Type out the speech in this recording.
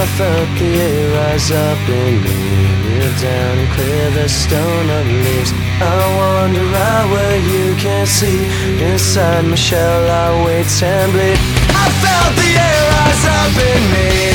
I felt the air rise up in me. Kneel down and clear the stone of leaves. I wander out where you can't see. Inside my shell I wait and bleed. I felt the air rise up in me.